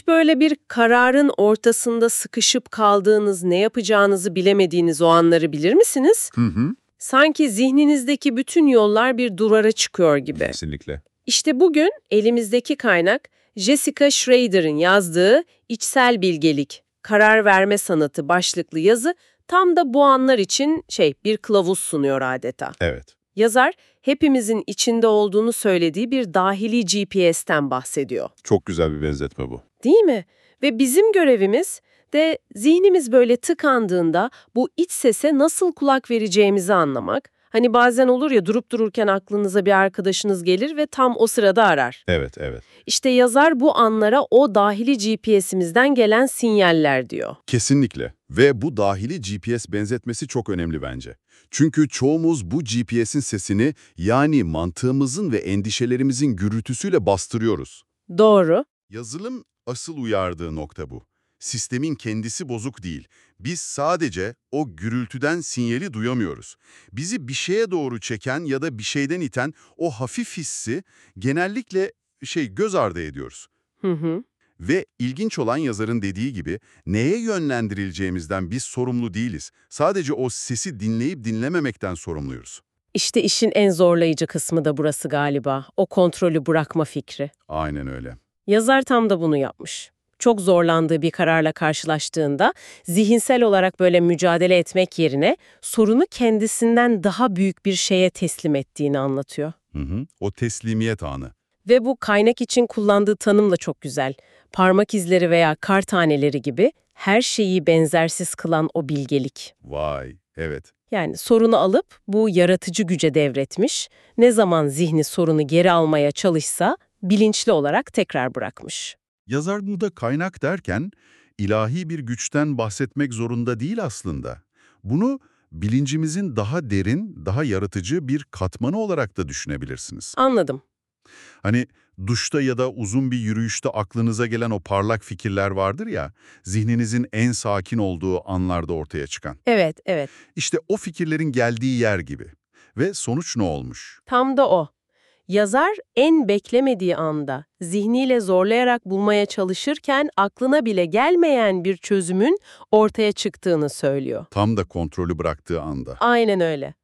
Hiç böyle bir kararın ortasında sıkışıp kaldığınız, ne yapacağınızı bilemediğiniz o anları bilir misiniz? Hı hı. Sanki zihninizdeki bütün yollar bir duvara çıkıyor gibi. Kesinlikle. İşte bugün elimizdeki kaynak Jessica Schrader'ın yazdığı İçsel Bilgelik, Karar Verme Sanatı başlıklı yazı tam da bu anlar için bir kılavuz sunuyor adeta. Evet. Yazar, hepimizin içinde olduğunu söylediği bir dahili GPS'ten bahsediyor. Çok güzel bir benzetme bu. Değil mi? Ve bizim görevimiz de zihnimiz böyle tıkandığında bu iç sese nasıl kulak vereceğimizi anlamak. Hani bazen olur ya durup dururken aklınıza bir arkadaşınız gelir ve tam o sırada arar. Evet, evet. İşte yazar bu anlara o dahili GPS'imizden gelen sinyaller diyor. Kesinlikle. Ve bu dahili GPS benzetmesi çok önemli bence. Çünkü çoğumuz bu GPS'in sesini, yani mantığımızın ve endişelerimizin gürültüsüyle bastırıyoruz. Doğru. Yazılım asıl uyardığı nokta bu. Sistemin kendisi bozuk değil. Biz sadece o gürültüden sinyali duyamıyoruz. Bizi bir şeye doğru çeken ya da bir şeyden iten o hafif hissi genellikle göz ardı ediyoruz. Hı hı. Ve ilginç olan yazarın dediği gibi neye yönlendirileceğimizden biz sorumlu değiliz. Sadece o sesi dinleyip dinlememekten sorumluyuz. İşte işin en zorlayıcı kısmı da burası galiba. O kontrolü bırakma fikri. Aynen öyle. Yazar tam da bunu yapmış. Çok zorlandığı bir kararla karşılaştığında zihinsel olarak böyle mücadele etmek yerine sorunu kendisinden daha büyük bir şeye teslim ettiğini anlatıyor. Hı hı. O teslimiyet anı. Ve bu kaynak için kullandığı tanım da çok güzel. Parmak izleri veya kar taneleri gibi her şeyi benzersiz kılan o bilgelik. Vay, evet. Yani sorunu alıp bu yaratıcı güce devretmiş, ne zaman zihni sorunu geri almaya çalışsa bilinçli olarak tekrar bırakmış. Yazar burada kaynak derken ilahi bir güçten bahsetmek zorunda değil aslında. Bunu bilincimizin daha derin, daha yaratıcı bir katmanı olarak da düşünebilirsiniz. Anladım. Hani duşta ya da uzun bir yürüyüşte aklınıza gelen o parlak fikirler vardır ya, zihninizin en sakin olduğu anlarda ortaya çıkan. Evet, evet. İşte o fikirlerin geldiği yer gibi. Ve sonuç ne olmuş? Tam da o. Yazar en beklemediği anda zihniyle zorlayarak bulmaya çalışırken aklına bile gelmeyen bir çözümün ortaya çıktığını söylüyor. Tam da kontrolü bıraktığı anda. Aynen öyle.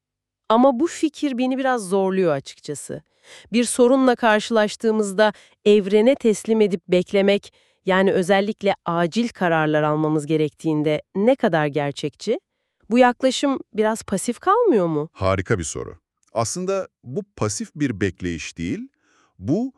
Ama bu fikir beni biraz zorluyor açıkçası. Bir sorunla karşılaştığımızda evrene teslim edip beklemek, yani özellikle acil kararlar almamız gerektiğinde ne kadar gerçekçi? Bu yaklaşım biraz pasif kalmıyor mu? Harika bir soru. Aslında bu pasif bir bekleyiş değil, bu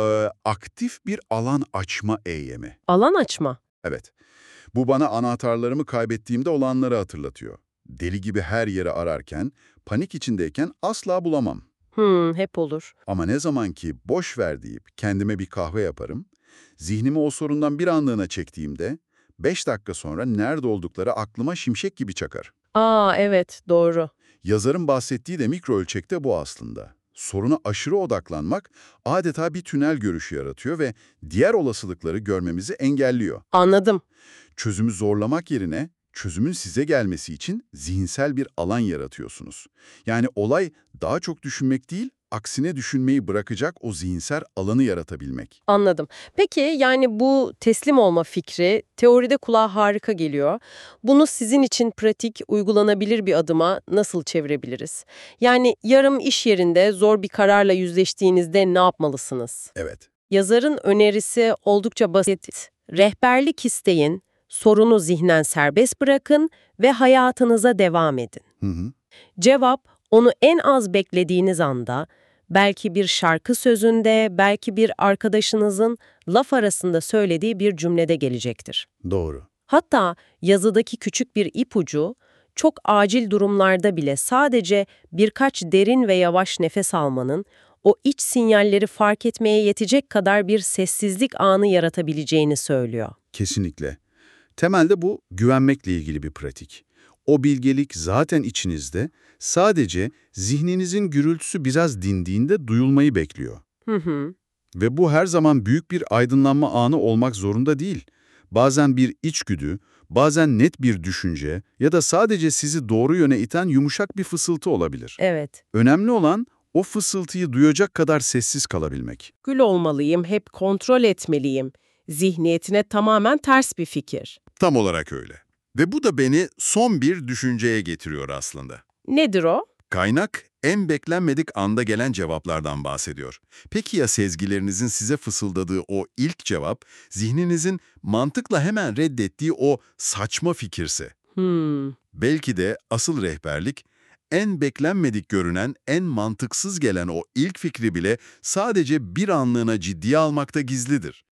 aktif bir alan açma eylemi. Alan açma. Evet, bu bana anahtarlarımı kaybettiğimde olanları hatırlatıyor. Deli gibi her yeri ararken, panik içindeyken asla bulamam. Hep olur. Ama ne zaman ki boş ver deyip kendime bir kahve yaparım, zihnimi o sorundan bir anlığına çektiğimde, 5 dakika sonra nerede oldukları aklıma şimşek gibi çakar. Evet, doğru. Yazarın bahsettiği de mikro ölçekte bu aslında. Soruna aşırı odaklanmak adeta bir tünel görüşü yaratıyor ve diğer olasılıkları görmemizi engelliyor. Anladım. Çözümü zorlamak yerine çözümün size gelmesi için zihinsel bir alan yaratıyorsunuz. Yani olay daha çok düşünmek değil, aksine düşünmeyi bırakacak o zihinsel alanı yaratabilmek. Anladım. Peki yani bu teslim olma fikri teoride kulağa harika geliyor. Bunu sizin için pratik, uygulanabilir bir adıma nasıl çevirebiliriz? Yani yarın iş yerinde zor bir kararla yüzleştiğinizde ne yapmalısınız? Evet. Yazarın önerisi oldukça basit. Rehberlik isteyin, sorunu zihnen serbest bırakın ve hayatınıza devam edin. Hı hı. Cevap, onu en az beklediğiniz anda, belki bir şarkı sözünde, belki bir arkadaşınızın laf arasında söylediği bir cümlede gelecektir. Doğru. Hatta yazıdaki küçük bir ipucu, çok acil durumlarda bile sadece birkaç derin ve yavaş nefes almanın, o iç sinyalleri fark etmeye yetecek kadar bir sessizlik anı yaratabileceğini söylüyor. Kesinlikle. Temelde bu güvenmekle ilgili bir pratik. O bilgelik zaten içinizde, sadece zihninizin gürültüsü biraz dindiğinde duyulmayı bekliyor. Hı hı. Ve bu her zaman büyük bir aydınlanma anı olmak zorunda değil. Bazen bir içgüdü, bazen net bir düşünce ya da sadece sizi doğru yöne iten yumuşak bir fısıltı olabilir. Evet. Önemli olan o fısıltıyı duyacak kadar sessiz kalabilmek. Gül olmalıyım, hep kontrol etmeliyim Zihniyetine tamamen ters bir fikir. Tam olarak öyle. Ve bu da beni son bir düşünceye getiriyor aslında. Nedir o? Kaynak, en beklenmedik anda gelen cevaplardan bahsediyor. Peki ya sezgilerinizin size fısıldadığı o ilk cevap, zihninizin mantıkla hemen reddettiği o saçma fikirse? Hmm, Belki de asıl rehberlik, en beklenmedik görünen, en mantıksız gelen o ilk fikri bile sadece bir anlığına ciddiye almakta gizlidir.